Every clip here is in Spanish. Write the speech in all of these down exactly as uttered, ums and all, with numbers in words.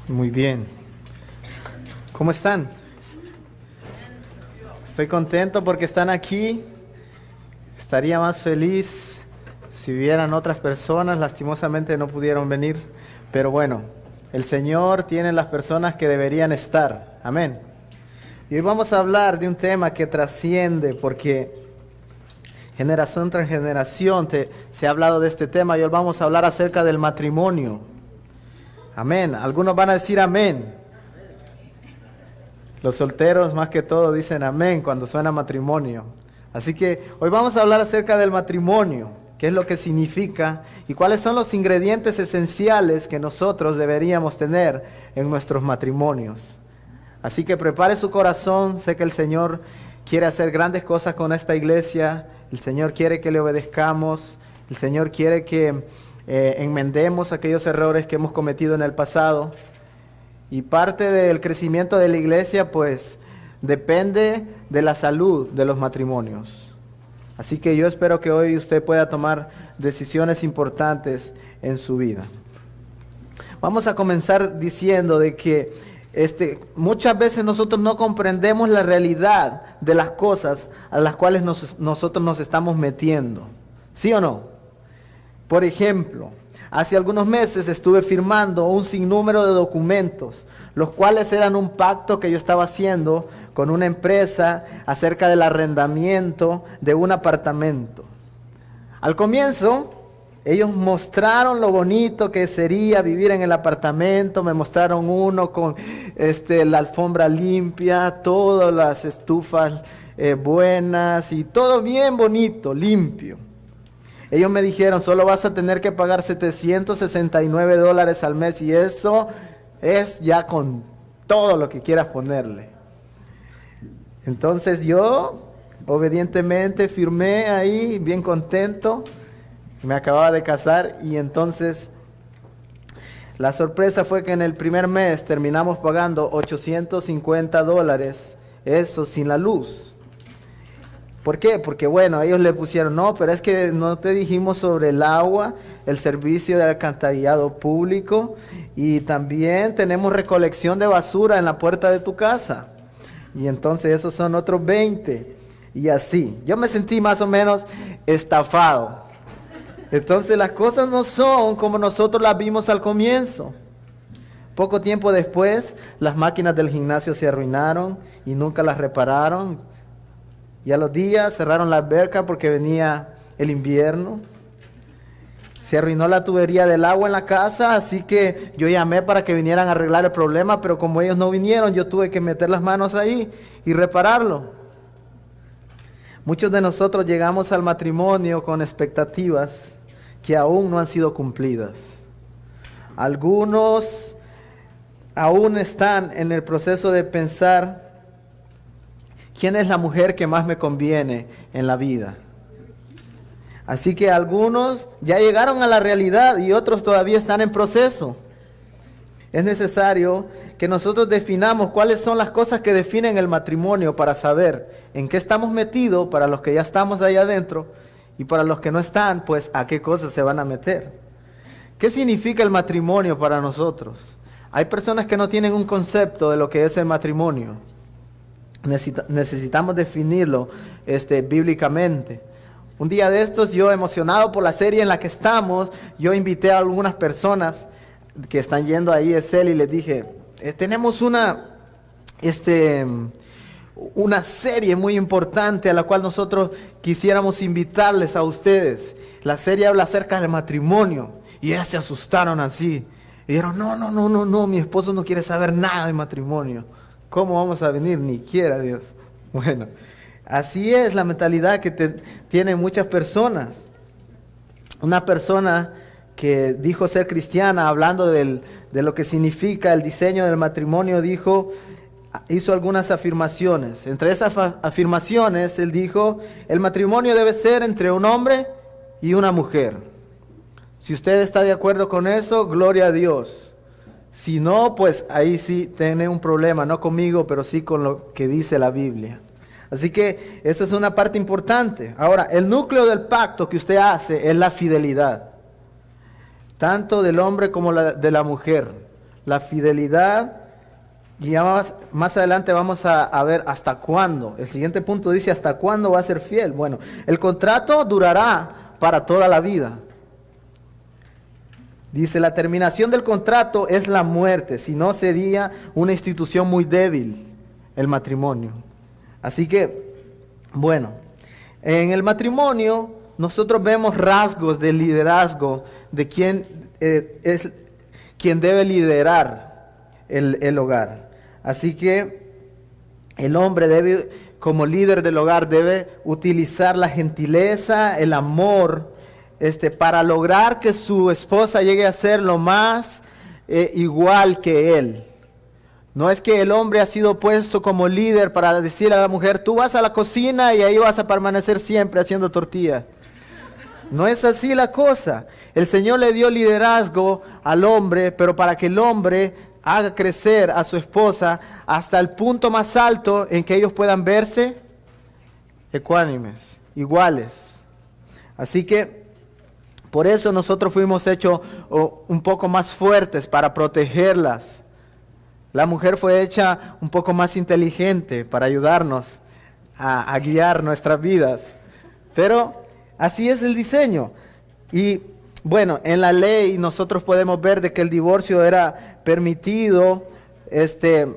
Muy bien. ¿Cómo están? Estoy contento porque están aquí. Estaría más feliz si hubieran otras personas. Lastimosamente no pudieron venir. Pero bueno, el Señor tiene las personas que deberían estar. Amén. Y hoy vamos a hablar de un tema que trasciende porque generación tras generación te, se ha hablado de este tema y hoy vamos a hablar acerca del matrimonio. Amén. Algunos van a decir amén. Los solteros más que todo dicen amén cuando suena matrimonio. Así que hoy vamos a hablar acerca del matrimonio, qué es lo que significa y cuáles son los ingredientes esenciales que nosotros deberíamos tener en nuestros matrimonios. Así que prepare su corazón, sé que el Señor quiere hacer grandes cosas con esta iglesia, el Señor quiere que le obedezcamos, el Señor quiere que eh, enmendemos aquellos errores que hemos cometido en el pasado. Y parte del crecimiento de la iglesia, pues, depende de la salud de los matrimonios. Así que yo espero que hoy usted pueda tomar decisiones importantes en su vida. Vamos a comenzar diciendo de que este, muchas veces nosotros no comprendemos la realidad de las cosas a las cuales nos, nosotros nos estamos metiendo. ¿Sí o no? Por ejemplo, hace algunos meses estuve firmando un sinnúmero de documentos, los cuales eran un pacto que yo estaba haciendo con una empresa acerca del arrendamiento de un apartamento. Al comienzo, ellos mostraron lo bonito que sería vivir en el apartamento, me mostraron uno con este, la alfombra limpia, todas las estufas eh, buenas y todo bien bonito, limpio. Ellos me dijeron, solo vas a tener que pagar setecientos sesenta y nueve dólares al mes y eso es ya con todo lo que quieras ponerle. Entonces yo obedientemente firmé ahí, bien contento, me acababa de casar y entonces la sorpresa fue que en el primer mes terminamos pagando ochocientos cincuenta dólares, eso sin la luz. ¿Por qué? Porque bueno, ellos le pusieron, no, pero es que no te dijimos sobre el agua, el servicio de alcantarillado público y también tenemos recolección de basura en la puerta de tu casa. Y entonces esos son otros veinte. Y así, yo me sentí más o menos estafado. Entonces las cosas no son como nosotros las vimos al comienzo. Poco tiempo después, las máquinas del gimnasio se arruinaron y nunca las repararon. Y a los días cerraron la alberca porque venía el invierno. Se arruinó la tubería del agua en la casa, así que yo llamé para que vinieran a arreglar el problema, pero como ellos no vinieron, yo tuve que meter las manos ahí y repararlo. Muchos de nosotros llegamos al matrimonio con expectativas que aún no han sido cumplidas. Algunos aún están en el proceso de pensar, ¿quién es la mujer que más me conviene en la vida? Así que algunos ya llegaron a la realidad y otros todavía están en proceso. Es necesario que nosotros definamos cuáles son las cosas que definen el matrimonio para saber en qué estamos metidos, para los que ya estamos ahí adentro, y para los que no están, pues a qué cosas se van a meter. ¿Qué significa el matrimonio para nosotros? Hay personas que no tienen un concepto de lo que es el matrimonio. Necesita, necesitamos definirlo este, bíblicamente. Un día de estos, yo emocionado por la serie en la que estamos, yo invité a algunas personas que están yendo a E S L y les dije, eh, tenemos una, este, una serie muy importante a la cual nosotros quisiéramos invitarles a ustedes. La serie habla acerca del matrimonio y ellas se asustaron así. Y dijeron, no, no, no, no, no, mi esposo no quiere saber nada de matrimonio. ¿Cómo vamos a venir? Ni quiera Dios. Bueno, así es la mentalidad que te, tienen muchas personas. Una persona que dijo ser cristiana, hablando del, de lo que significa el diseño del matrimonio, dijo, hizo algunas afirmaciones. Entre esas afirmaciones, él dijo, el matrimonio debe ser entre un hombre y una mujer. Si usted está de acuerdo con eso, gloria a Dios. Si no, pues ahí sí tiene un problema, no conmigo, pero sí con lo que dice la Biblia. Así que esa es una parte importante. Ahora, el núcleo del pacto que usted hace es la fidelidad, tanto del hombre como la, de la mujer. la fidelidad, y ya más, más adelante vamos a, a ver hasta cuándo. El siguiente punto dice, ¿hasta cuándo va a ser fiel? Bueno, el contrato durará para toda la vida. Dice, la terminación del contrato es la muerte, si no sería una institución muy débil el matrimonio. Así que, bueno, en el matrimonio nosotros vemos rasgos de liderazgo de quién eh, es quien debe liderar el, el hogar. Así que el hombre debe, como líder del hogar, debe utilizar la gentileza, el amor, este, para lograr que su esposa llegue a ser lo más eh, igual que él. No es que el hombre ha sido puesto como líder para decirle a la mujer, tú vas a la cocina y ahí vas a permanecer siempre haciendo tortilla. No es así la cosa. El Señor le dio liderazgo al hombre, pero para que el hombre haga crecer a su esposa hasta el punto más alto en que ellos puedan verse ecuánimes, iguales. Así que por eso nosotros fuimos hechos oh, un poco más fuertes para protegerlas. La mujer fue hecha un poco más inteligente para ayudarnos a, a guiar nuestras vidas. Pero así es el diseño. Y bueno, en la ley nosotros podemos ver de que el divorcio era permitido, este,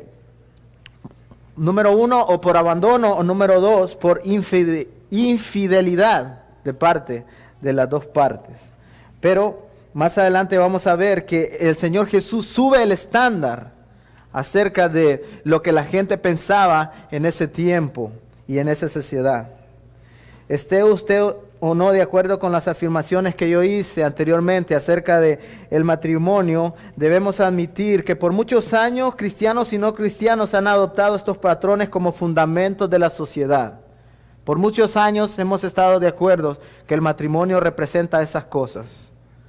número uno, o por abandono, o número dos, por infide- infidelidad de parte de las dos partes. Pero más adelante vamos a ver que el Señor Jesús sube el estándar acerca de lo que la gente pensaba en ese tiempo y en esa sociedad. Esté usted o no de acuerdo con las afirmaciones que yo hice anteriormente acerca de el matrimonio, debemos admitir que por muchos años cristianos y no cristianos han adoptado estos patrones como fundamentos de la sociedad. Por muchos años hemos estado de acuerdo que el matrimonio representa esas cosas.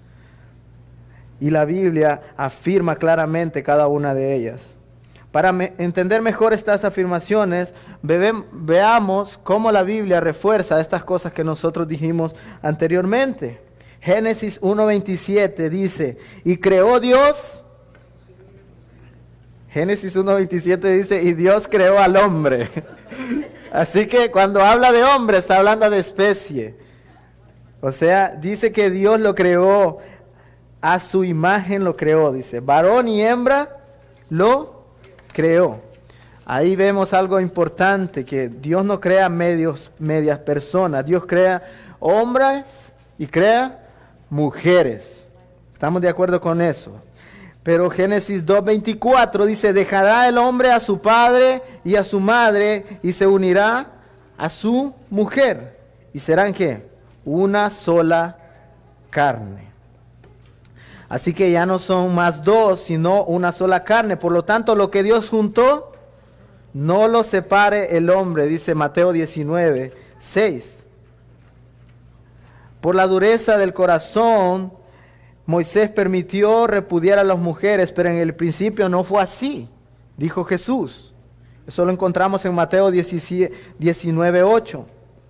Y la Biblia afirma claramente cada una de ellas. Para me- entender mejor estas afirmaciones, bebe- veamos cómo la Biblia refuerza estas cosas que nosotros dijimos anteriormente. Génesis uno veintisiete dice, y creó Dios, Génesis uno veintisiete dice, y Dios creó al hombre. Así que cuando habla de hombre, está hablando de especie. O sea, dice que Dios lo creó, a su imagen lo creó, dice, varón y hembra lo creó. Ahí vemos algo importante, que Dios no crea medios, medias personas, Dios crea hombres y crea mujeres. ¿Estamos de acuerdo con eso? Pero Génesis dos veinticuatro dice, dejará el hombre a su padre y a su madre y se unirá a su mujer. ¿Y serán qué? Una sola carne. Así que ya no son más dos, sino una sola carne. Por lo tanto, lo que Dios juntó, no lo separe el hombre, dice Mateo diecinueve, seis. Por la dureza del corazón, Moisés permitió repudiar a las mujeres, pero en el principio no fue así, dijo Jesús. Eso lo encontramos en Mateo diecinueve, ocho.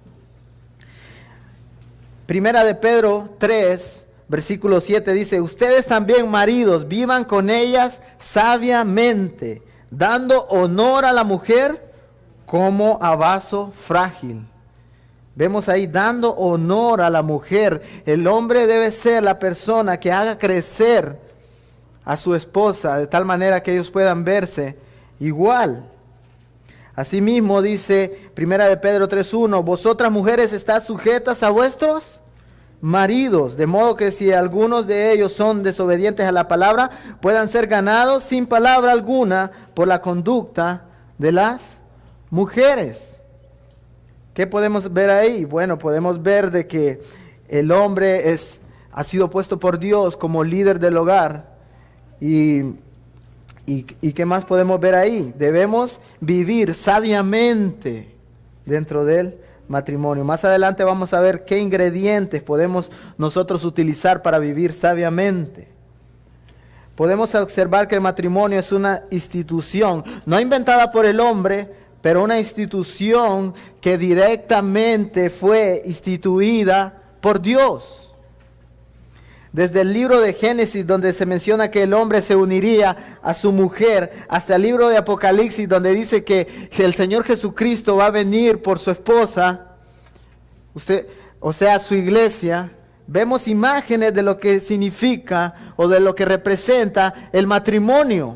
Primera de Pedro tres, versículo siete dice, ustedes también, maridos, vivan con ellas sabiamente, dando honor a la mujer como a vaso frágil. Vemos ahí, dando honor a la mujer. El hombre debe ser la persona que haga crecer a su esposa de tal manera que ellos puedan verse igual. Asimismo dice Primera de Pedro tres uno, vosotras mujeres estad sujetas a vuestros maridos, de modo que si algunos de ellos son desobedientes a la palabra, puedan ser ganados sin palabra alguna por la conducta de las mujeres. ¿Qué podemos ver ahí? Bueno, podemos ver de que el hombre es, ha sido puesto por Dios como líder del hogar. Y, y, ¿Y qué más podemos ver ahí? Debemos vivir sabiamente dentro del matrimonio. Más adelante vamos a ver qué ingredientes podemos nosotros utilizar para vivir sabiamente. Podemos observar que el matrimonio es una institución, no inventada por el hombre, pero una institución que directamente fue instituida por Dios. Desde el libro de Génesis, donde se menciona que el hombre se uniría a su mujer, hasta el libro de Apocalipsis, donde dice que el Señor Jesucristo va a venir por su esposa, usted, o sea, su iglesia, vemos imágenes de lo que significa o de lo que representa el matrimonio.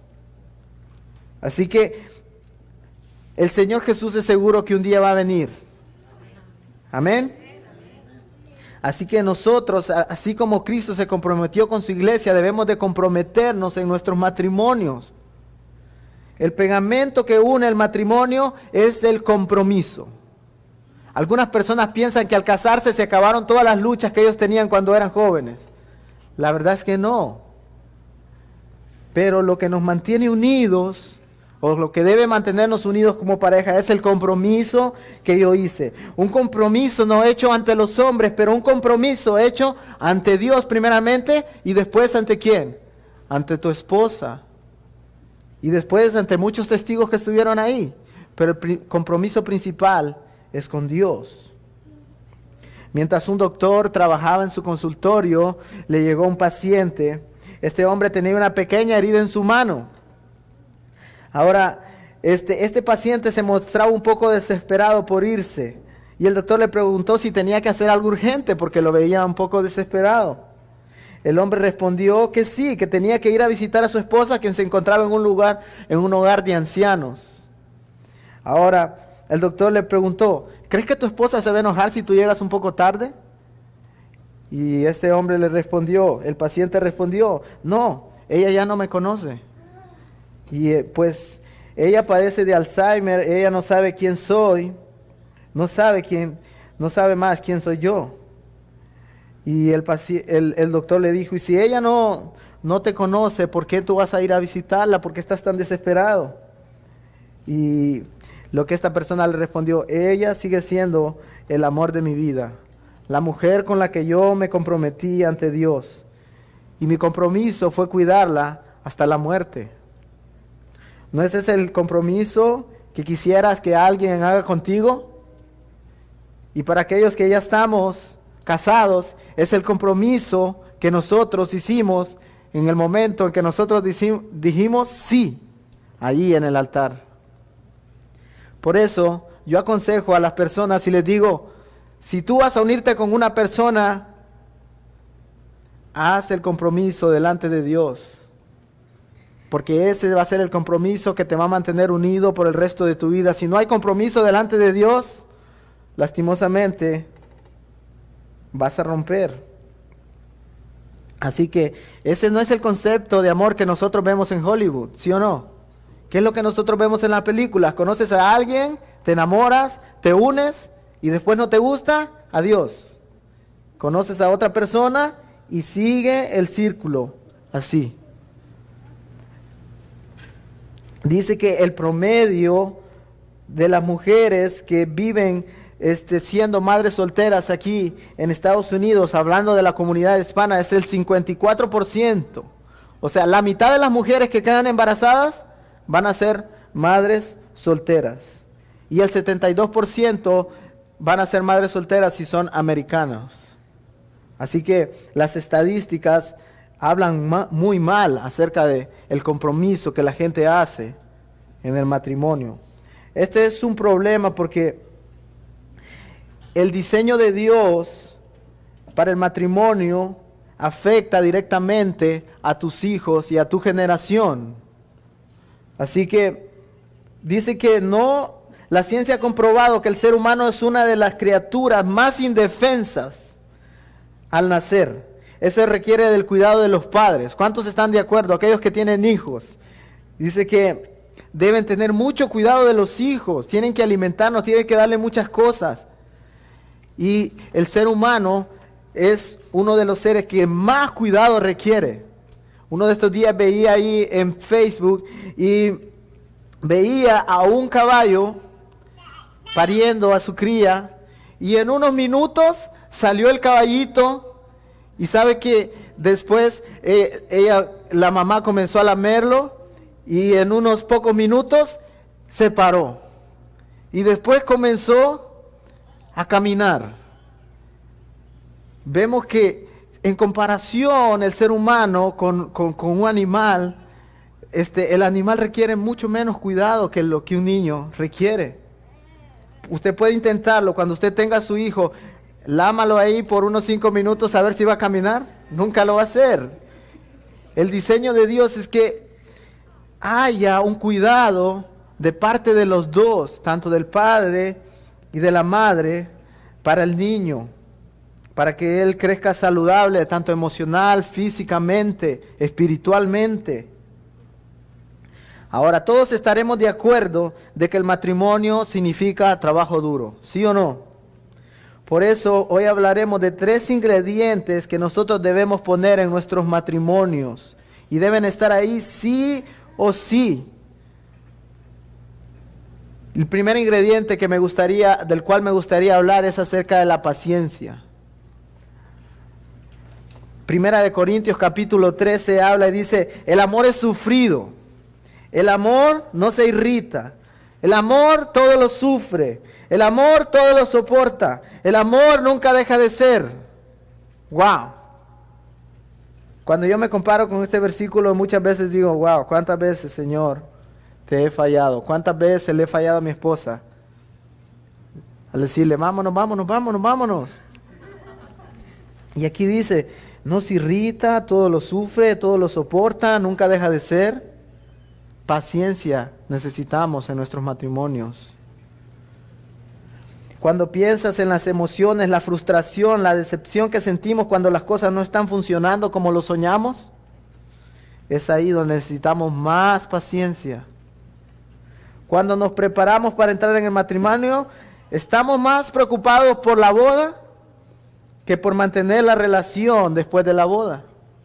Así que el Señor Jesús es seguro que un día va a venir. Amén. Así que nosotros, así como Cristo se comprometió con su iglesia, debemos de comprometernos en nuestros matrimonios. El pegamento que une el matrimonio es el compromiso. Algunas personas piensan que al casarse se acabaron todas las luchas que ellos tenían cuando eran jóvenes. La verdad es que no. Pero lo que nos mantiene unidos, o lo que debe mantenernos unidos como pareja, es el compromiso que yo hice. Un compromiso no hecho ante los hombres, pero un compromiso hecho ante Dios primeramente, y después ante quién, ante tu esposa, y después ante muchos testigos que estuvieron ahí. Pero el pri- compromiso principal es con Dios. Mientras un doctor trabajaba en su consultorio, le llegó un paciente. Este hombre tenía una pequeña herida en su mano. Ahora, este, este paciente se mostraba un poco desesperado por irse, y el doctor le preguntó si tenía que hacer algo urgente porque lo veía un poco desesperado. El hombre respondió que sí, que tenía que ir a visitar a su esposa, quien se encontraba en un lugar, en un hogar de ancianos. Ahora, el doctor le preguntó, ¿crees que tu esposa se va a enojar si tú llegas un poco tarde? Y este hombre le respondió, el paciente respondió, no, ella ya no me conoce. Y eh, pues ella padece de Alzheimer, ella no sabe quién soy, no sabe quién, no sabe más quién soy yo. Y el, el, el doctor le dijo, y si ella no, no te conoce, ¿por qué tú vas a ir a visitarla? ¿Por qué estás tan desesperado? Y lo que esta persona le respondió, ella sigue siendo el amor de mi vida, la mujer con la que yo me comprometí ante Dios. Y mi compromiso fue cuidarla hasta la muerte. ¿No es ese el compromiso que quisieras que alguien haga contigo? Y para aquellos que ya estamos casados, es el compromiso que nosotros hicimos en el momento en que nosotros dijimos sí, allí en el altar. Por eso yo aconsejo a las personas y les digo, si tú vas a unirte con una persona, haz el compromiso delante de Dios. Porque ese va a ser el compromiso que te va a mantener unido por el resto de tu vida. Si no hay compromiso delante de Dios, lastimosamente vas a romper. Así que ese no es el concepto de amor que nosotros vemos en Hollywood, ¿sí o no? ¿Qué es lo que nosotros vemos en las películas? Conoces a alguien, te enamoras, te unes y después no te gusta, adiós. Conoces a otra persona y sigue el círculo así. Dice que el promedio de las mujeres que viven este, siendo madres solteras aquí en Estados Unidos, hablando de la comunidad hispana, es el cincuenta y cuatro por ciento. O sea, la mitad de las mujeres que quedan embarazadas van a ser madres solteras. Y el setenta y dos por ciento van a ser madres solteras si son americanos. Así que las estadísticas hablan ma- muy mal acerca de el compromiso que la gente hace en el matrimonio. Este es un problema porque el diseño de Dios para el matrimonio afecta directamente a tus hijos y a tu generación. Así que dice que no, la ciencia ha comprobado que el ser humano es una de las criaturas más indefensas al nacer. Eso requiere del cuidado de los padres. ¿Cuántos están de acuerdo? Aquellos que tienen hijos. Dice que deben tener mucho cuidado de los hijos. Tienen que alimentarnos, tienen que darle muchas cosas. Y el ser humano es uno de los seres que más cuidado requiere. Uno de estos días veía ahí en Facebook y veía a un caballo pariendo a su cría. Y en unos minutos salió el caballito. Y sabe que después eh, ella, la mamá comenzó a lamerlo y en unos pocos minutos se paró. Y después comenzó a caminar. Vemos que en comparación el ser humano con, con, con un animal, este, el animal requiere mucho menos cuidado que lo que un niño requiere. Usted puede intentarlo, cuando usted tenga a su hijo, lámalo ahí por unos cinco minutos a ver si va a caminar. Nunca lo va a hacer. El diseño de Dios es que haya un cuidado de parte de los dos, tanto del padre y de la madre, para el niño, para que él crezca saludable, tanto emocional, físicamente, espiritualmente. Ahora, todos estaremos de acuerdo de que el matrimonio significa trabajo duro, ¿sí o no? Por eso hoy hablaremos de tres ingredientes que nosotros debemos poner en nuestros matrimonios y deben estar ahí sí o sí. El primer ingrediente que me gustaría, del cual me gustaría hablar es acerca de la paciencia. Primera de Corintios capítulo trece habla y dice, el amor es sufrido, el amor no se irrita, el amor todo lo sufre, el amor todo lo soporta, el amor nunca deja de ser. ¡Wow! Cuando yo me comparo con este versículo muchas veces digo, wow, ¿cuántas veces, Señor, te he fallado? ¿Cuántas veces le he fallado a mi esposa? Al decirle, vámonos, vámonos, vámonos, vámonos. Y aquí dice, no se irrita, todo lo sufre, todo lo soporta, nunca deja de ser. Paciencia necesitamos en nuestros matrimonios. Cuando piensas en las emociones, la frustración, la decepción que sentimos cuando las cosas no están funcionando como lo soñamos, es ahí donde necesitamos más paciencia. Cuando nos preparamos para entrar en el matrimonio, estamos más preocupados por la boda que por mantener la relación después de la boda.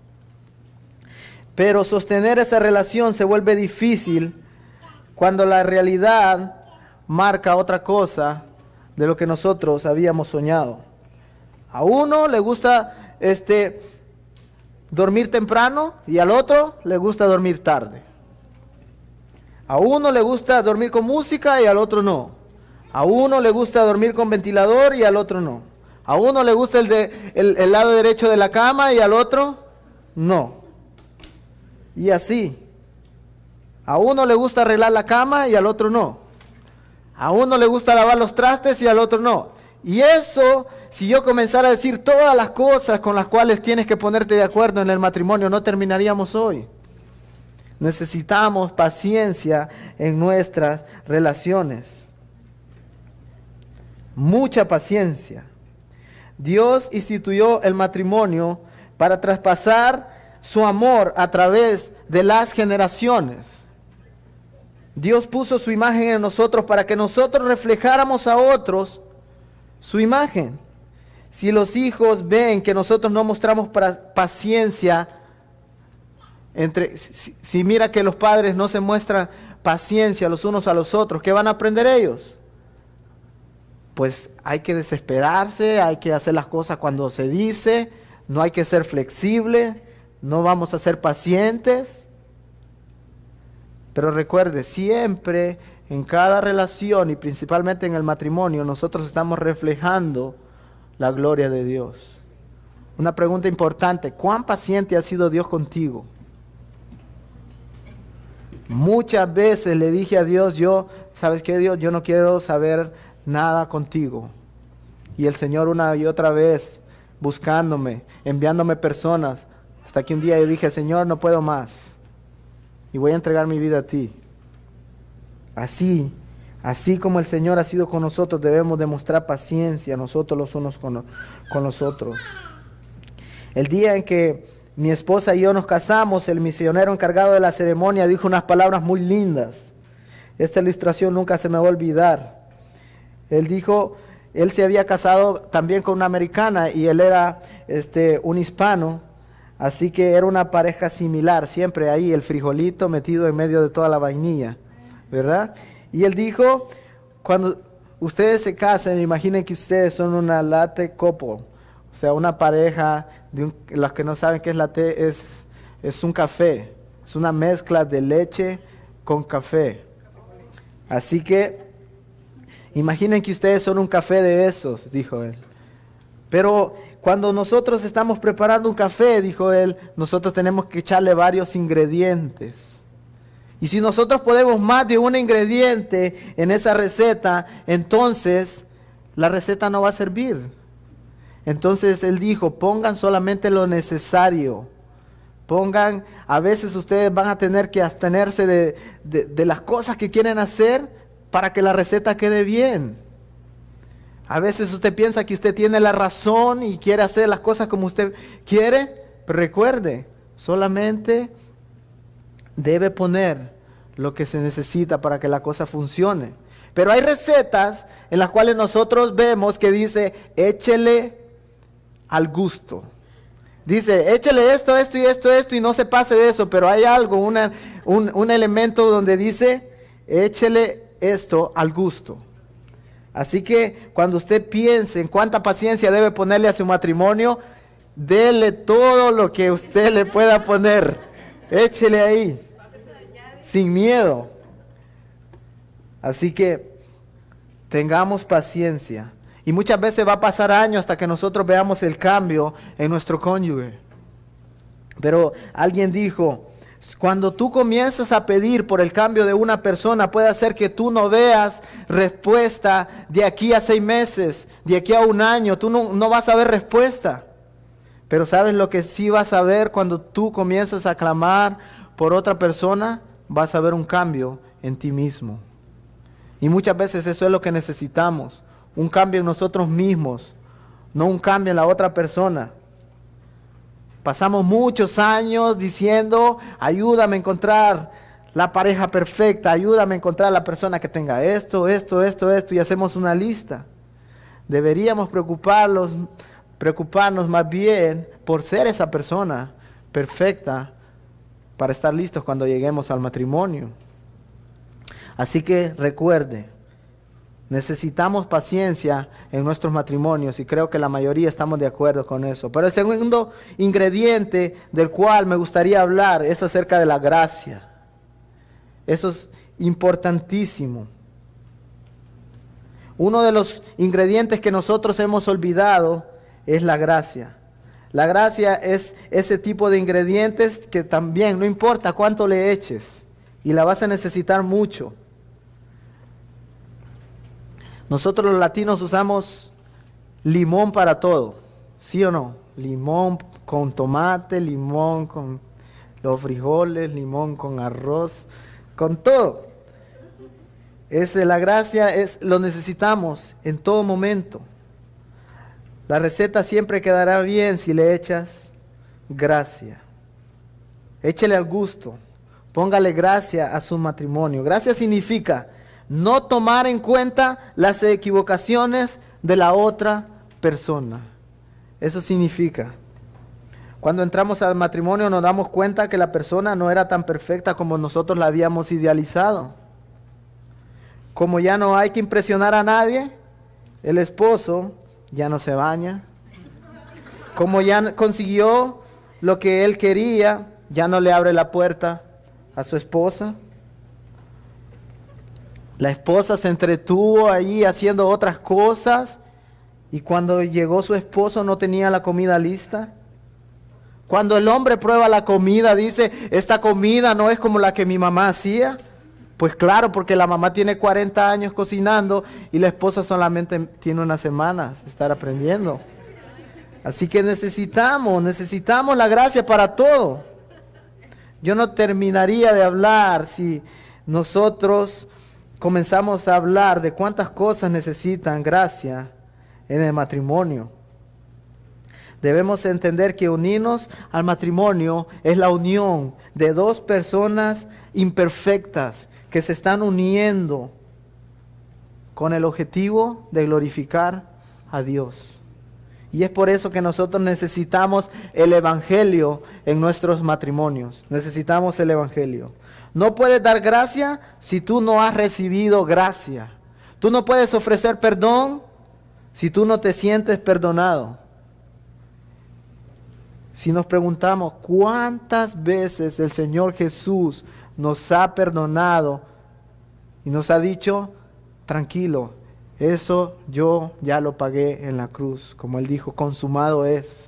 Pero sostener esa relación se vuelve difícil cuando la realidad marca otra cosa de lo que nosotros habíamos soñado. A uno le gusta este, dormir temprano y al otro le gusta dormir tarde. A uno le gusta dormir con música y al otro no. A uno le gusta dormir con ventilador y al otro no. A uno le gusta el, de, el, el lado derecho de la cama y al otro no. Y así. A uno le gusta arreglar la cama y al otro no. A uno le gusta lavar los trastes y al otro no. Y eso, si yo comenzara a decir todas las cosas con las cuales tienes que ponerte de acuerdo en el matrimonio, no terminaríamos hoy. Necesitamos paciencia en nuestras relaciones. Mucha paciencia. Dios instituyó el matrimonio para traspasar su amor a través de las generaciones. Dios puso su imagen en nosotros para que nosotros reflejáramos a otros su imagen. Si los hijos ven que nosotros no mostramos paciencia, entre, si, si mira que los padres no se muestran paciencia los unos a los otros, ¿qué van a aprender ellos? Pues hay que desesperarse, hay que hacer las cosas cuando se dice, no hay que ser flexible, no vamos a ser pacientes. Pero recuerde, siempre en cada relación y principalmente en el matrimonio, nosotros estamos reflejando la gloria de Dios. Una pregunta importante, ¿cuán paciente ha sido Dios contigo? Muchas veces le dije a Dios, yo, ¿sabes qué, Dios? Yo no quiero saber nada contigo. Y el Señor una y otra vez buscándome, enviándome personas, hasta que un día yo dije, Señor, no puedo más. Y voy a entregar mi vida a ti. Así, así como el Señor ha sido con nosotros, debemos demostrar paciencia nosotros los unos con, con los otros. El día en que mi esposa y yo nos casamos, el misionero encargado de la ceremonia dijo unas palabras muy lindas. Esta ilustración nunca se me va a olvidar. Él dijo, él se había casado también con una americana y él era este, un hispano. Así que era una pareja similar, siempre ahí el frijolito metido en medio de toda la vainilla, ¿verdad? Y él dijo, cuando ustedes se casen, imaginen que ustedes son una latte couple, o sea, una pareja, de un, los que no saben qué es latte, es, es un café, es una mezcla de leche con café. Así que, imaginen que ustedes son un café de esos, dijo él. Pero cuando nosotros estamos preparando un café, dijo él, nosotros tenemos que echarle varios ingredientes. Y si nosotros ponemos más de un ingrediente en esa receta, entonces la receta no va a servir. Entonces él dijo, pongan solamente lo necesario. Pongan, a veces ustedes van a tener que abstenerse de, de, de las cosas que quieren hacer para que la receta quede bien. A veces usted piensa que usted tiene la razón y quiere hacer las cosas como usted quiere, pero recuerde, solamente debe poner lo que se necesita para que la cosa funcione. Pero hay recetas en las cuales nosotros vemos que dice, échele al gusto. Dice, échele esto, esto y esto, esto y no se pase de eso, pero hay algo, una, un, un elemento donde dice, échele esto al gusto. Así que cuando usted piense en cuánta paciencia debe ponerle a su matrimonio, dele todo lo que usted le pueda poner. Échele ahí, sin miedo. Así que tengamos paciencia. Y muchas veces va a pasar años hasta que nosotros veamos el cambio en nuestro cónyuge. Pero alguien dijo, cuando tú comienzas a pedir por el cambio de una persona, puede hacer que tú no veas respuesta de aquí a seis meses, de aquí a un año. Tú no, no vas a ver respuesta. Pero ¿sabes lo que sí vas a ver cuando tú comienzas a clamar por otra persona? Vas a ver un cambio en ti mismo. Y muchas veces eso es lo que necesitamos. Un cambio en nosotros mismos, no un cambio en la otra persona. Pasamos muchos años diciendo, ayúdame a encontrar la pareja perfecta, ayúdame a encontrar la persona que tenga esto, esto, esto, esto, y hacemos una lista. Deberíamos preocuparnos, preocuparnos más bien por ser esa persona perfecta para estar listos cuando lleguemos al matrimonio. Así que recuerde, necesitamos paciencia en nuestros matrimonios y creo que la mayoría estamos de acuerdo con eso. Pero el segundo ingrediente del cual me gustaría hablar es acerca de la gracia. Eso es importantísimo. Uno de los ingredientes que nosotros hemos olvidado es la gracia. La gracia es ese tipo de ingredientes que también, no importa cuánto le eches, y la vas a necesitar mucho. Nosotros los latinos usamos limón para todo, ¿sí o no? Limón con tomate, limón con los frijoles, limón con arroz, con todo. Es la gracia, es, lo necesitamos en todo momento. La receta siempre quedará bien si le echas gracia. Échele al gusto, póngale gracia a su matrimonio. Gracia significa no tomar en cuenta las equivocaciones de la otra persona. Eso significa. Cuando entramos al matrimonio nos damos cuenta que la persona no era tan perfecta como nosotros la habíamos idealizado. Como ya no hay que impresionar a nadie, el esposo ya no se baña. Como ya consiguió lo que él quería, ya no le abre la puerta a su esposa. La esposa se entretuvo allí haciendo otras cosas y cuando llegó su esposo no tenía la comida lista. Cuando el hombre prueba la comida, dice, esta comida no es como la que mi mamá hacía. Pues claro, porque la mamá tiene cuarenta años cocinando y la esposa solamente tiene unas semanas de estar aprendiendo. Así que necesitamos, necesitamos la gracia para todo. Yo no terminaría de hablar si nosotros comenzamos a hablar de cuántas cosas necesitan gracia en el matrimonio. Debemos entender que unirnos al matrimonio es la unión de dos personas imperfectas que se están uniendo con el objetivo de glorificar a Dios. Y es por eso que nosotros necesitamos el Evangelio en nuestros matrimonios. Necesitamos el Evangelio. No puedes dar gracia si tú no has recibido gracia. Tú no puedes ofrecer perdón si tú no te sientes perdonado. Si nos preguntamos cuántas veces el Señor Jesús nos ha perdonado y nos ha dicho, tranquilo, Eso yo ya lo pagué en la cruz, como Él dijo, consumado es.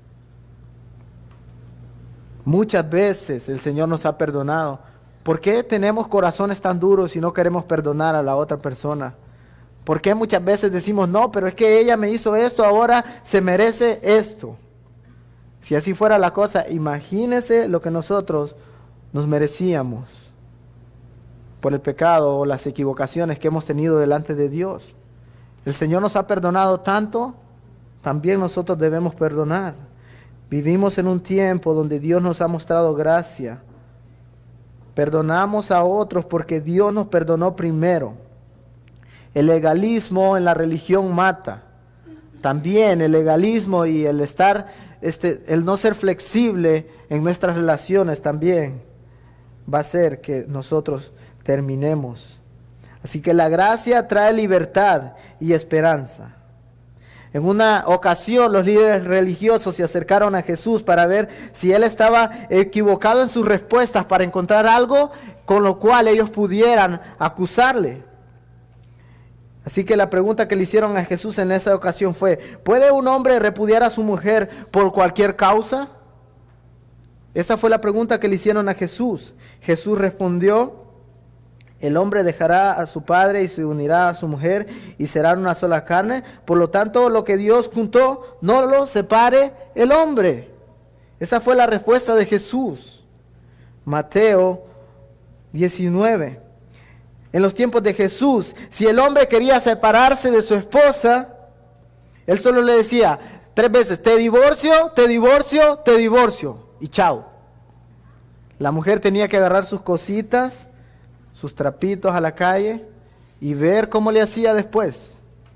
Muchas veces el Señor nos ha perdonado. ¿Por qué tenemos corazones tan duros y no queremos perdonar a la otra persona? ¿Por qué muchas veces decimos, no, pero es que ella me hizo esto, ahora se merece esto? Si así fuera la cosa, imagínese lo que nosotros nos merecíamos por el pecado o las equivocaciones que hemos tenido delante de Dios. El Señor nos ha perdonado tanto, también nosotros debemos perdonar. Vivimos en un tiempo donde Dios nos ha mostrado gracia. Perdonamos a otros porque Dios nos perdonó primero. El legalismo en la religión mata. También el legalismo y el estar, este, el no ser flexible en nuestras relaciones también va a hacer que nosotros terminemos. Así que la gracia trae libertad y esperanza. En una ocasión los líderes religiosos se acercaron a Jesús para ver si Él estaba equivocado en sus respuestas, para encontrar algo con lo cual ellos pudieran acusarle. Así que la pregunta que le hicieron a Jesús en esa ocasión fue, ¿puede un hombre repudiar a su mujer por cualquier causa? Esa fue la pregunta que le hicieron a Jesús. Jesús respondió, el hombre dejará a su padre y se unirá a su mujer y serán una sola carne. Por lo tanto, lo que Dios juntó, no lo separe el hombre. Esa fue la respuesta de Jesús. Mateo diecinueve. En los tiempos de Jesús, si el hombre quería separarse de su esposa, él solo le decía tres veces, te divorcio, te divorcio, te divorcio, y chao. La mujer tenía que agarrar sus cositas, sus trapitos a la calle y ver cómo le hacía después.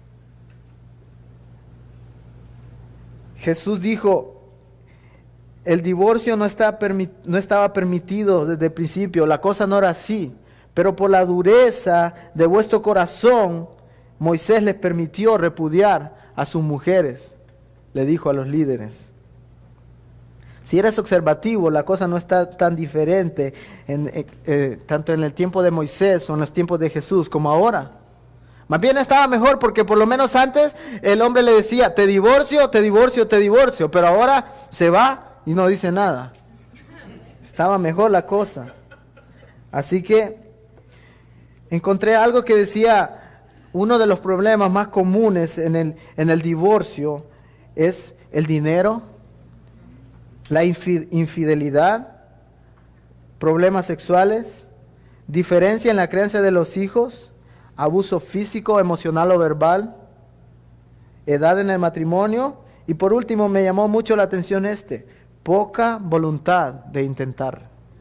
Jesús dijo, el divorcio no, está permi- no estaba permitido desde el principio, la cosa no era así, pero por la dureza de vuestro corazón, Moisés les permitió repudiar a sus mujeres, le dijo a los líderes. Si eres observativo, la cosa no está tan diferente en, eh, eh, tanto en el tiempo de Moisés o en los tiempos de Jesús como ahora. Más bien estaba mejor porque por lo menos antes el hombre le decía, te divorcio, te divorcio, te divorcio, pero ahora se va y no dice nada. Estaba mejor la cosa. Así que encontré algo que decía, uno de los problemas más comunes en el, en el divorcio es el dinero, la infidelidad, problemas sexuales, diferencia en la crianza de los hijos, abuso físico, emocional o verbal, edad en el matrimonio y por último me llamó mucho la atención este, poca voluntad de intentar.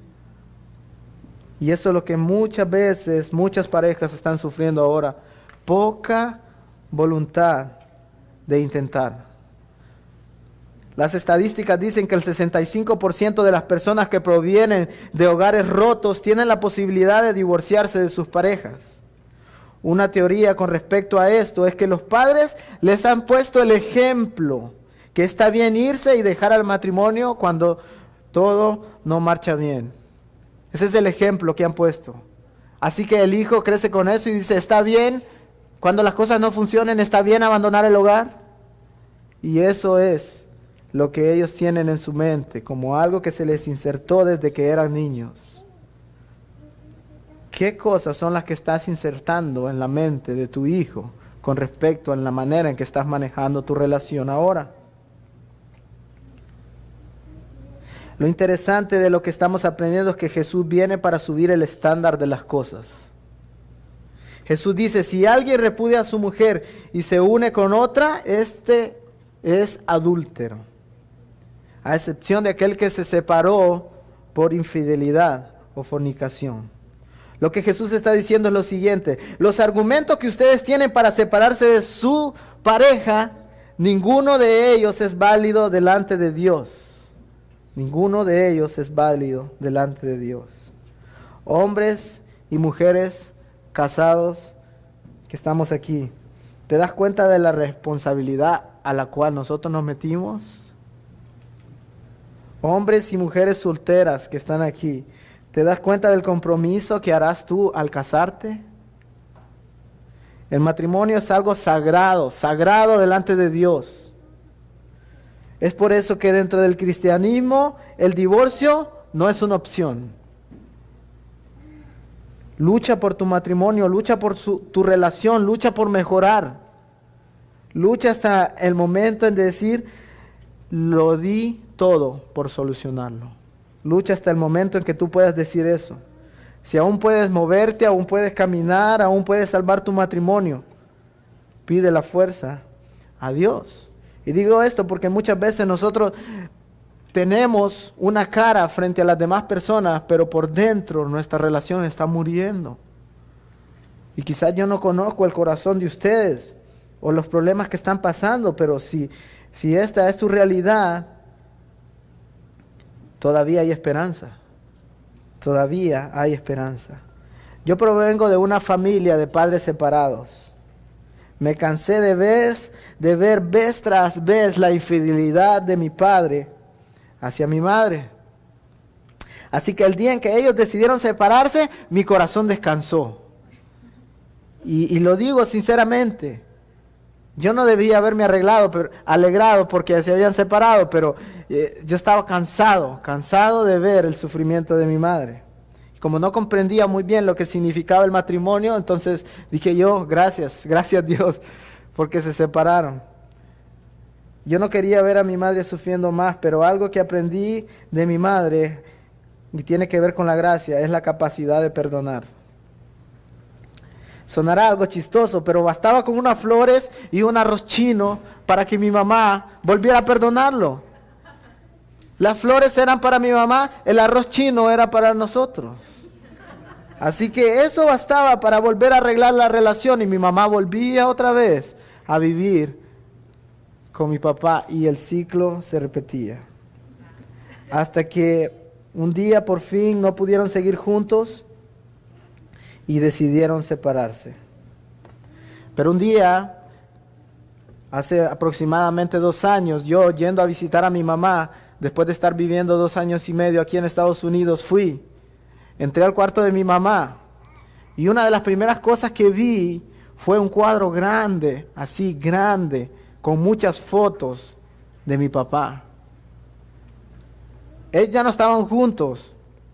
Y eso es lo que muchas veces, muchas parejas están sufriendo ahora, poca voluntad de intentar. Las estadísticas dicen que el sesenta y cinco por ciento de las personas que provienen de hogares rotos tienen la posibilidad de divorciarse de sus parejas. Una teoría con respecto a esto es que los padres les han puesto el ejemplo, que está bien irse y dejar al matrimonio cuando todo no marcha bien. Ese es el ejemplo que han puesto. Así que el hijo crece con eso y dice, está bien, cuando las cosas no funcionen, está bien abandonar el hogar. Y eso es lo que ellos tienen en su mente, como algo que se les insertó desde que eran niños. ¿Qué cosas son las que estás insertando en la mente de tu hijo con respecto a la manera en que estás manejando tu relación ahora? Lo interesante de lo que estamos aprendiendo es que Jesús viene para subir el estándar de las cosas. Jesús dice, si alguien repudia a su mujer y se une con otra, este es adúltero. A excepción de aquel que se separó por infidelidad o fornicación. Lo que Jesús está diciendo es lo siguiente, los argumentos que ustedes tienen para separarse de su pareja, ninguno de ellos es válido delante de Dios. Ninguno de ellos es válido delante de Dios. Hombres y mujeres casados que estamos aquí, ¿te das cuenta de la responsabilidad a la cual nosotros nos metimos? Hombres y mujeres solteras que están aquí, ¿te das cuenta del compromiso que harás tú al casarte? El matrimonio es algo sagrado, sagrado delante de Dios. Es por eso que dentro del cristianismo el divorcio no es una opción. Lucha por tu matrimonio, lucha por su, tu relación, lucha por mejorar. Lucha hasta el momento en decir, lo di todo por solucionarlo. Lucha hasta el momento en que tú puedas decir eso. Si aún puedes moverte, aún puedes caminar, aún puedes salvar tu matrimonio, pide la fuerza a Dios. Y digo esto porque muchas veces nosotros tenemos una cara frente a las demás personas, pero por dentro nuestra relación está muriendo. Y quizás yo no conozco el corazón de ustedes o los problemas que están pasando, pero si, si esta es tu realidad, todavía hay esperanza. Todavía hay esperanza. Yo provengo de una familia de padres separados. Me cansé de ver, de ver vez tras vez la infidelidad de mi padre hacia mi madre. Así que el día en que ellos decidieron separarse, mi corazón descansó. Y, y lo digo sinceramente. Yo no debía haberme arreglado, pero, alegrado porque se habían separado, pero eh, yo estaba cansado, cansado de ver el sufrimiento de mi madre. Y como no comprendía muy bien lo que significaba el matrimonio, entonces dije yo, gracias, gracias Dios, porque se separaron. Yo no quería ver a mi madre sufriendo más, pero algo que aprendí de mi madre, y tiene que ver con la gracia, es la capacidad de perdonar. Sonará algo chistoso, pero bastaba con unas flores y un arroz chino para que mi mamá volviera a perdonarlo. Las flores eran para mi mamá, el arroz chino era para nosotros. Así que eso bastaba para volver a arreglar la relación y mi mamá volvía otra vez a vivir con mi papá y el ciclo se repetía. Hasta que un día por fin no pudieron seguir juntos y decidieron separarse. Pero un día, hace aproximadamente dos años, yo yendo a visitar a mi mamá, después de estar viviendo dos años y medio aquí en Estados Unidos, fui, entré al cuarto de mi mamá y una de las primeras cosas que vi fue un cuadro grande, así grande, con muchas fotos de mi papá. Ellos ya no estaban juntos.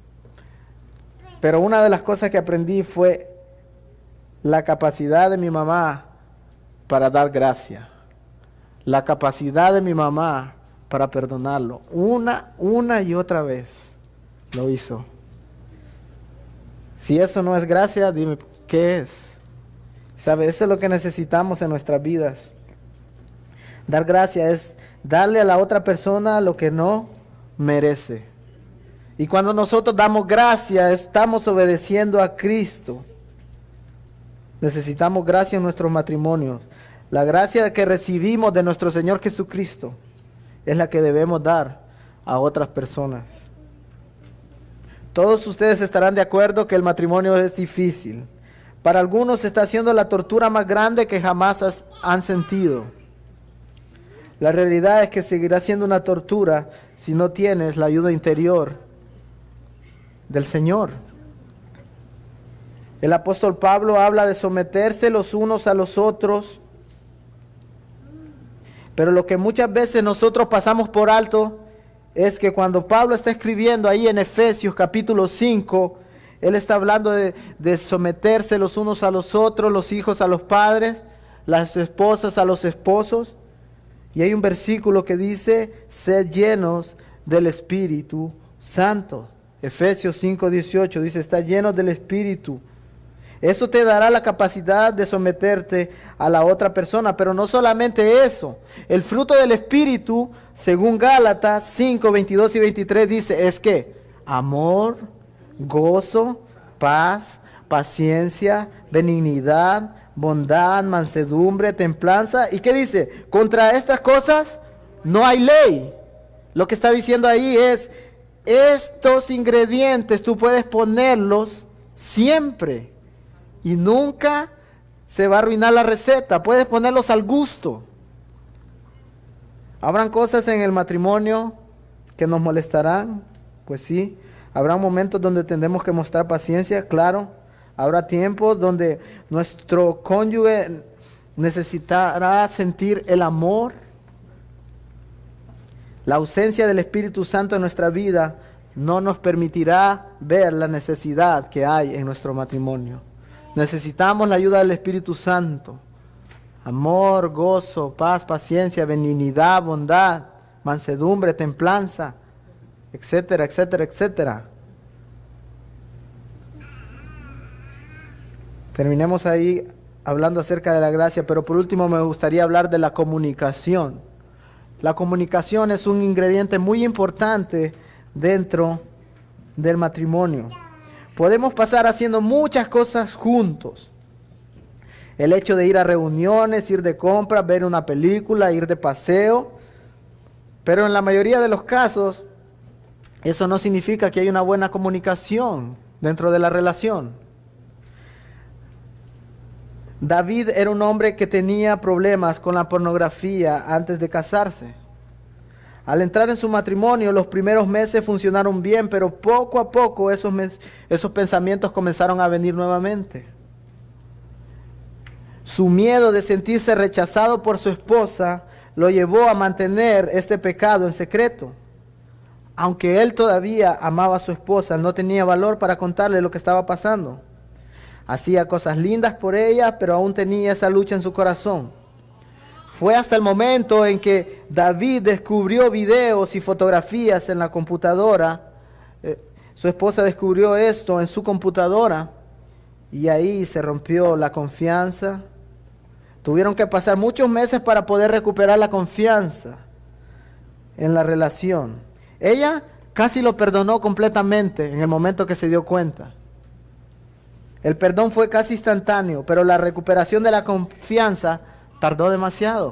Pero una de las cosas que aprendí fue la capacidad de mi mamá para dar gracia. La capacidad de mi mamá para perdonarlo. Una, una y otra vez lo hizo. Si eso no es gracia, dime, ¿qué es? ¿Sabe? Eso es lo que necesitamos en nuestras vidas. Dar gracia es darle a la otra persona lo que no merece. Y cuando nosotros damos gracia, estamos obedeciendo a Cristo. Necesitamos gracia en nuestros matrimonios. La gracia que recibimos de nuestro Señor Jesucristo es la que debemos dar a otras personas. Todos ustedes estarán de acuerdo que el matrimonio es difícil. Para algunos está siendo la tortura más grande que jamás has, han sentido. La realidad es que seguirá siendo una tortura si no tienes la ayuda interior del Señor. El apóstol Pablo habla de someterse los unos a los otros, pero lo que muchas veces nosotros pasamos por alto es que cuando Pablo está escribiendo ahí en Efesios capítulo cinco, él está hablando de, de someterse los unos a los otros, los hijos a los padres, las esposas a los esposos, y hay un versículo que dice, sed llenos del Espíritu Santo. Efesios cinco dieciocho dice, está lleno del Espíritu. Eso te dará la capacidad de someterte a la otra persona, pero no solamente eso. El fruto del Espíritu, según Gálatas cinco veintidós y veintitrés dice, es que amor, gozo, paz, paciencia, benignidad, bondad, mansedumbre, templanza. ¿Y qué dice? Contra estas cosas no hay ley. Lo que está diciendo ahí es, estos ingredientes tú puedes ponerlos siempre y nunca se va a arruinar la receta. Puedes ponerlos al gusto. ¿Habrán cosas en el matrimonio que nos molestarán? Pues sí. ¿Habrá momentos donde tendremos que mostrar paciencia? Claro. Habrá tiempos donde nuestro cónyuge necesitará sentir el amor. La ausencia del Espíritu Santo en nuestra vida no nos permitirá ver la necesidad que hay en nuestro matrimonio. Necesitamos la ayuda del Espíritu Santo. Amor, gozo, paz, paciencia, benignidad, bondad, mansedumbre, templanza, etcétera, etcétera, etcétera. Terminemos ahí hablando acerca de la gracia, pero por último me gustaría hablar de la comunicación. La comunicación es un ingrediente muy importante dentro del matrimonio. Podemos pasar haciendo muchas cosas juntos. El hecho de ir a reuniones, ir de compras, ver una película, ir de paseo. Pero en la mayoría de los casos, eso no significa que hay una buena comunicación dentro de la relación. David era un hombre que tenía problemas con la pornografía antes de casarse. Al entrar en su matrimonio, los primeros meses funcionaron bien, pero poco a poco esos, mes, esos pensamientos comenzaron a venir nuevamente. Su miedo de sentirse rechazado por su esposa lo llevó a mantener este pecado en secreto. Aunque él todavía amaba a su esposa, no tenía valor para contarle lo que estaba pasando. Hacía cosas lindas por ella, pero aún tenía esa lucha en su corazón. Fue hasta el momento en que David descubrió videos y fotografías en la computadora. Eh, su esposa descubrió esto en su computadora y ahí se rompió la confianza. Tuvieron que pasar muchos meses para poder recuperar la confianza en la relación. Ella casi lo perdonó completamente en el momento que se dio cuenta. El perdón fue casi instantáneo, pero la recuperación de la confianza tardó demasiado.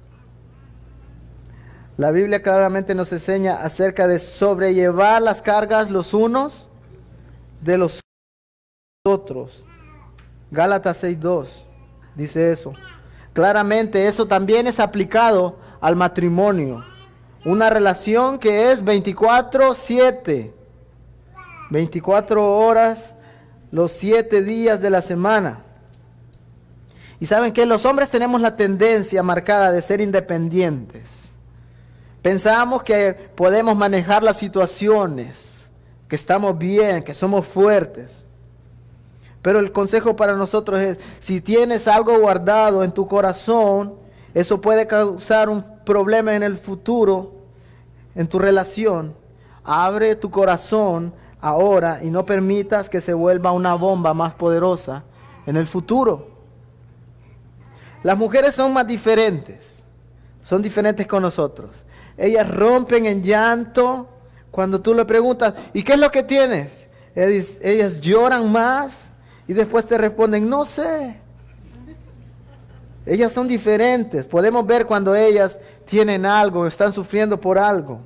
La Biblia claramente nos enseña acerca de sobrellevar las cargas los unos de los otros. Gálatas seis dos dice eso. Claramente eso también es aplicado al matrimonio. Una relación que es veinticuatro siete. veinticuatro horas, los siete días de la semana. Y saben que los hombres tenemos la tendencia marcada de ser independientes. Pensamos que podemos manejar las situaciones, que estamos bien, que somos fuertes. Pero el consejo para nosotros es, si tienes algo guardado en tu corazón, eso puede causar un problema en el futuro, en tu relación. Abre tu corazón ahora y no permitas que se vuelva una bomba más poderosa en el futuro. Las mujeres son más diferentes, son diferentes con nosotros. Ellas rompen en llanto cuando tú le preguntas, ¿y qué es lo que tienes? Ellas, ellas lloran más y después te responden, no sé. Ellas son diferentes, podemos ver cuando ellas tienen algo, están sufriendo por algo.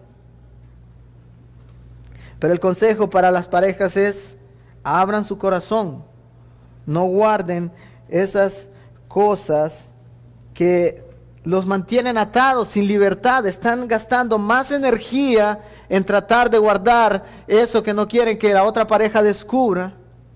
Pero el consejo para las parejas es, abran su corazón, no guarden esas cosas que los mantienen atados, sin libertad. Están gastando más energía en tratar de guardar eso que no quieren que la otra pareja descubra.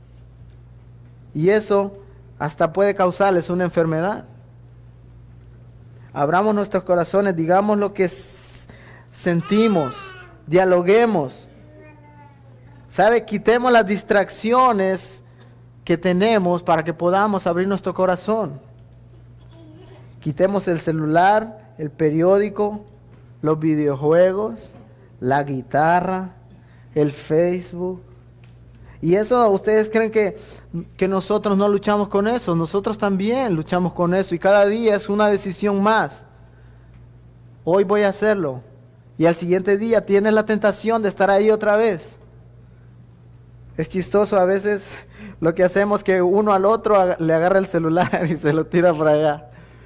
Y eso hasta puede causarles una enfermedad. Abramos nuestros corazones, digamos lo que sentimos, dialoguemos. ¿Sabe? Quitemos las distracciones que tenemos para que podamos abrir nuestro corazón. Quitemos el celular, el periódico, los videojuegos, la guitarra, el Facebook. Y eso, ¿ustedes creen que, que nosotros no luchamos con eso? Nosotros también luchamos con eso y cada día es una decisión más. Hoy voy a hacerlo y al siguiente día tienes la tentación de estar ahí otra vez. Es chistoso a veces lo que hacemos, que uno al otro le agarra el celular y se lo tira por allá.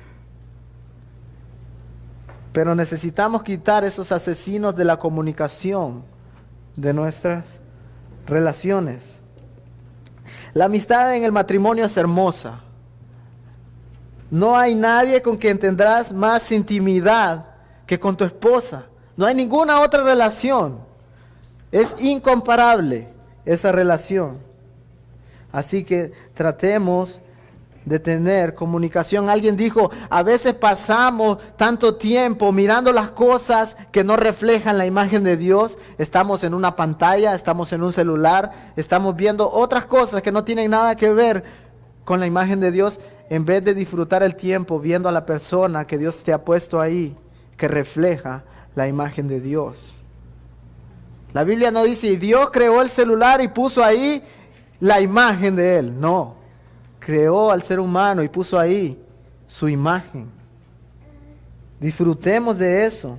Pero necesitamos quitar esos asesinos de la comunicación de nuestras relaciones. La amistad en el matrimonio es hermosa. No hay nadie con quien tendrás más intimidad que con tu esposa. No hay ninguna otra relación. Es incomparable esa relación. Así que tratemos de tener comunicación. Alguien dijo, a veces pasamos tanto tiempo mirando las cosas que no reflejan la imagen de Dios. Estamos en una pantalla, estamos en un celular, estamos viendo otras cosas que no tienen nada que ver con la imagen de Dios, en vez de disfrutar el tiempo viendo a la persona que Dios te ha puesto ahí, que refleja la imagen de Dios. La Biblia no dice, Dios creó el celular y puso ahí la imagen de Él. No. Creó al ser humano y puso ahí su imagen. Disfrutemos de eso.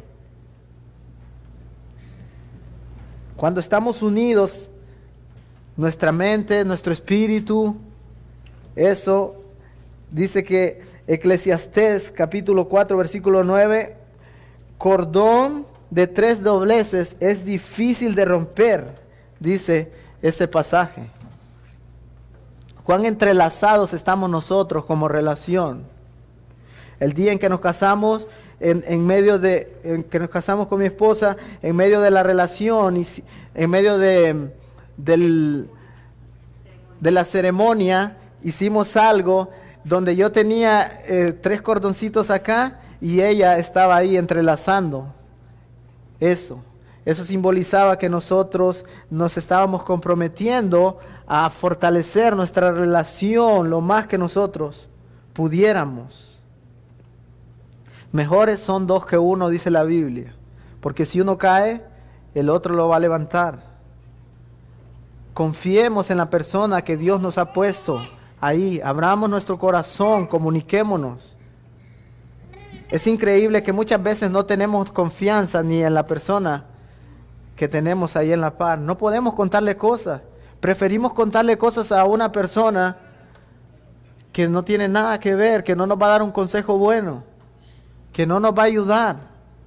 Cuando estamos unidos, nuestra mente, nuestro espíritu, eso dice que Eclesiastés capítulo cuatro versículo nueve, cordón de tres dobleces es difícil de romper, dice ese pasaje. Cuán entrelazados estamos nosotros como relación. El día en que nos casamos, en, en medio de, en que nos casamos con mi esposa, en medio de la relación y en medio de, del, de la ceremonia, hicimos algo donde yo tenía eh, tres cordoncitos acá y ella estaba ahí entrelazando. Eso, eso simbolizaba que nosotros nos estábamos comprometiendo a fortalecer nuestra relación lo más que nosotros pudiéramos. Mejores son dos que uno, dice la Biblia, porque si uno cae, el otro lo va a levantar. Confiemos en la persona que Dios nos ha puesto ahí, abramos nuestro corazón, comuniquémonos. Es increíble que muchas veces no tenemos confianza ni en la persona que tenemos ahí en la par. No podemos contarle cosas. Preferimos contarle cosas a una persona que no tiene nada que ver, que no nos va a dar un consejo bueno, que no nos va a ayudar.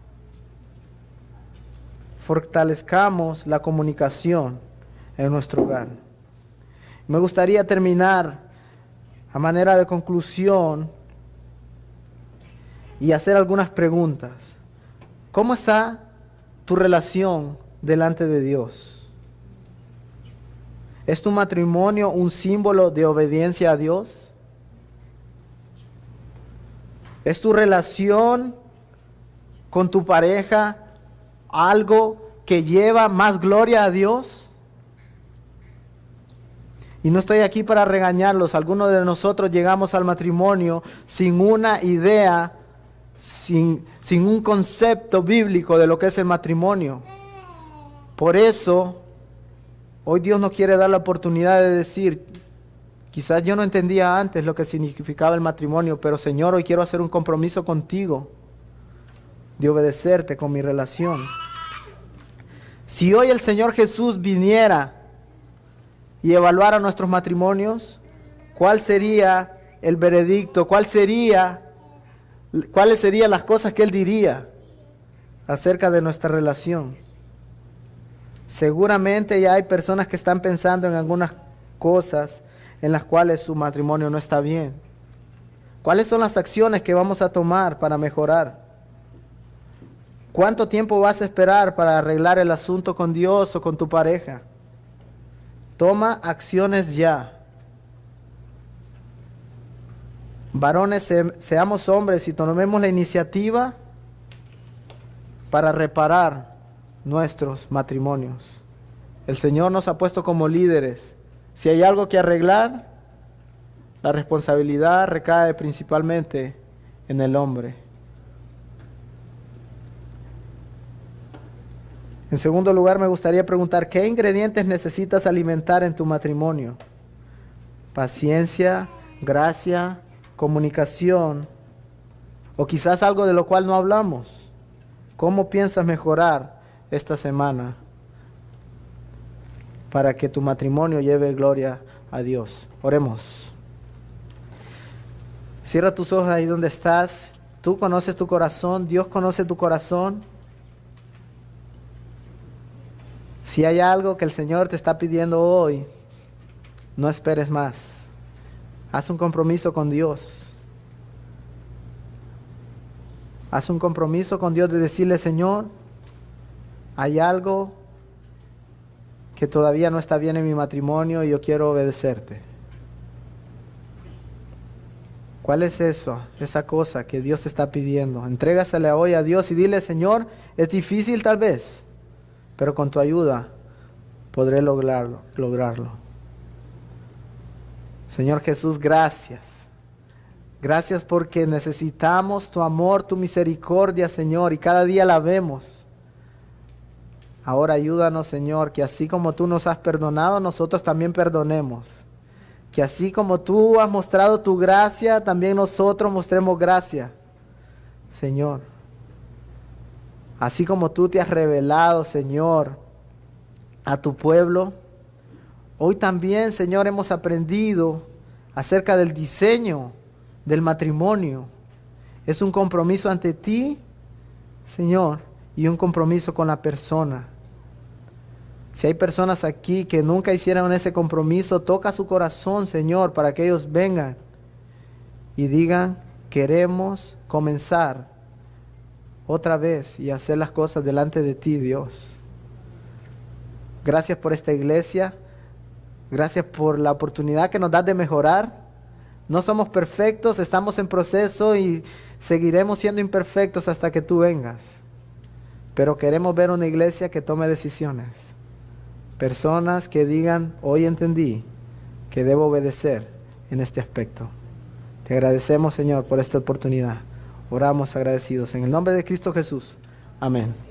Fortalezcamos la comunicación en nuestro hogar. Me gustaría terminar a manera de conclusión y hacer algunas preguntas. ¿Cómo está tu relación delante de Dios? ¿Es tu matrimonio un símbolo de obediencia a Dios? ¿Es tu relación con tu pareja algo que lleva más gloria a Dios? Y no estoy aquí para regañarlos. Algunos de nosotros llegamos al matrimonio sin una idea, sin, sin un concepto bíblico de lo que es el matrimonio. Por eso, hoy Dios nos quiere dar la oportunidad de decir, quizás yo no entendía antes lo que significaba el matrimonio, pero Señor, hoy quiero hacer un compromiso contigo de obedecerte con mi relación. Si hoy el Señor Jesús viniera y evaluara nuestros matrimonios, ¿cuál sería el veredicto? ¿Cuál sería, cuáles serían las cosas que Él diría acerca de nuestra relación? Seguramente ya hay personas que están pensando en algunas cosas en las cuales su matrimonio no está bien. ¿Cuáles son las acciones que vamos a tomar para mejorar? ¿Cuánto tiempo vas a esperar para arreglar el asunto con Dios o con tu pareja? Toma acciones ya. Varones, se, seamos hombres y tomemos la iniciativa para reparar nuestros matrimonios. El Señor nos ha puesto como líderes. Si hay algo que arreglar, la responsabilidad recae principalmente en el hombre. En segundo lugar, me gustaría preguntar, ¿qué ingredientes necesitas alimentar en tu matrimonio? Paciencia, gracia, comunicación, o quizás algo de lo cual no hablamos. ¿Cómo piensas mejorar esta semana para que tu matrimonio lleve gloria a Dios? Oremos. Cierra tus ojos ahí donde estás. Tú conoces tu corazón, Dios conoce tu corazón. Si hay algo que el Señor te está pidiendo hoy, no esperes más. Haz un compromiso con Dios. Haz un compromiso con Dios de decirle, Señor, hay algo que todavía no está bien en mi matrimonio y yo quiero obedecerte. ¿Cuál es eso? Esa cosa que Dios te está pidiendo. Entrégasela hoy a Dios y dile, Señor, es difícil tal vez, pero con tu ayuda podré lograrlo, lograrlo. Señor Jesús, gracias. Gracias porque necesitamos tu amor, tu misericordia, Señor, y cada día la vemos. Ahora ayúdanos, Señor, que así como tú nos has perdonado, nosotros también perdonemos. Que así como tú has mostrado tu gracia, también nosotros mostremos gracia, Señor. Así como tú te has revelado, Señor, a tu pueblo, hoy también, Señor, hemos aprendido acerca del diseño del matrimonio. Es un compromiso ante ti, Señor, y un compromiso con la persona. Si hay personas aquí que nunca hicieron ese compromiso, toca su corazón, Señor, para que ellos vengan y digan, queremos comenzar otra vez y hacer las cosas delante de ti, Dios. Gracias por esta iglesia. Gracias por la oportunidad que nos das de mejorar. No somos perfectos, estamos en proceso y seguiremos siendo imperfectos hasta que tú vengas. Pero queremos ver una iglesia que tome decisiones. Personas que digan, hoy entendí que debo obedecer en este aspecto. Te agradecemos, Señor, por esta oportunidad. Oramos agradecidos en el nombre de Cristo Jesús. Amén.